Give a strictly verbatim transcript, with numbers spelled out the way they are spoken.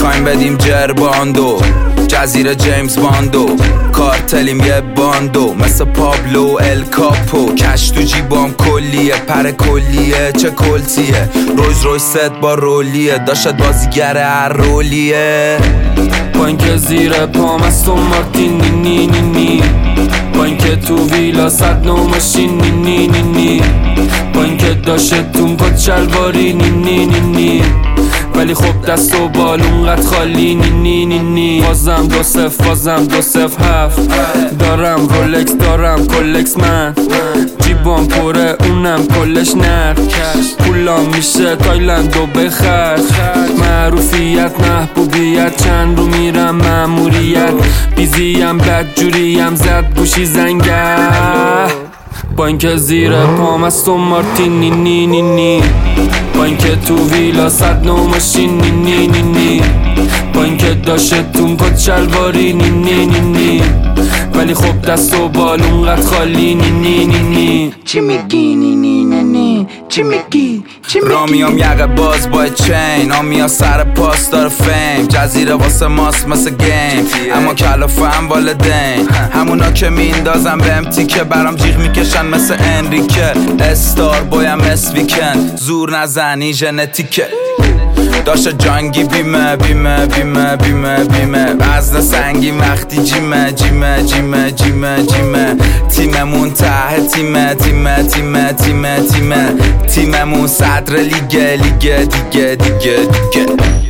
میخوایم بدیم جرباندو، جزیره جیمز باندو، کارتلیم یه باندو مثل پابلو ال کاپو. کش تو جیبام کلیه، پر کلیه چه کلتیه، رویز رویز ست با رولیه، داشت بازیگر هر رولیه. با اینکه زیر پام از مارتین نی نی نی نی، با اینکه تو ویلا صد نو ماشین نی نی نی نی، با اینکه داشت تون کت شلواری نی نی نی نی، ولی خب دست و بال اونقدر خالی نی نی نی نی. بازم دو صف بازم دو صف هفت، دارم رولکس دارم کلکس، من جیبام پره اونم کلش نرد، پولام میشه تایلند و بخرج، معروفیت محبوبیت چند رو میرم ماموریت، بیزیم بد جوریم زد گوشی زنگه. با اینکه زیر پام از مارتین نی نی نی نی، با اینکه تو ویلا صد نو ماشین نی نی نی نی، با اینکه داشت تون کت شلواری نی نی نی نی، ولی خب دست و بال اونقدر خالی نی نی نی نی. چی میگی نی نی نی نی، چی میگی چی میگی؟ رامیام یقه باز با چین، آمیا سر پاس داره فیم، جزیره واسه ماست مثل گیم، اما کلافه هم والدین، همونا که میندازم به امتی که برام جیغ میکشن مثل انریکه، استار بایم اس ویکند، زور نزنی ژنتیکه، داشت جانگی بیمه بیمه بیمه بیمه بیمه، وزن سنگین وقتی جیمه جیمه جیمه جیمه جیمه، تیممون ته تیمه تیمه تیمه تیمه تیمه، تیممون صدر لیگه لیگه دیگه دیگه دیگه.